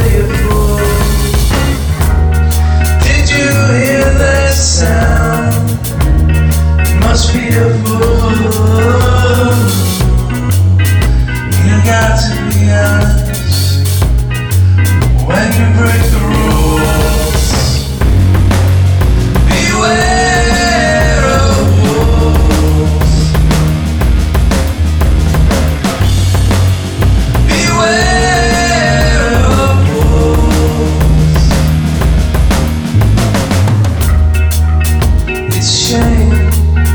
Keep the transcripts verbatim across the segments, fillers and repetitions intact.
you fool. Did you hear that sound? You must be a fool. You got to be honest when you break the rules. Beware of wolves. Beware of wolves. It's a shame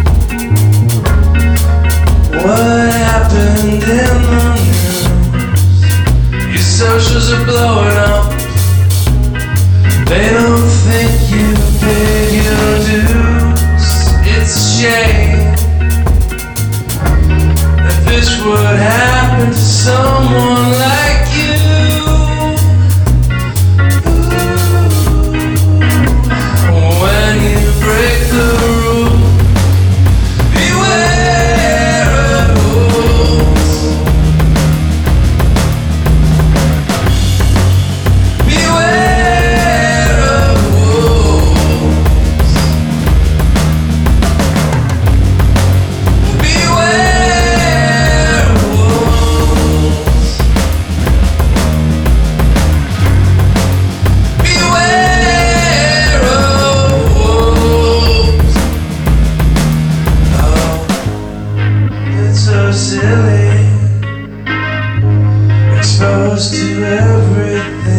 what happened in the news. Your socials are blowing up. They don't think you paid your dues. It's a shame that this would happen to someone like you. Ooh, when you break the rule, beware of wolves. Beware of wolves. Beware of wolves. Beware of wolves. Oh, it's so silly, exposed to everything.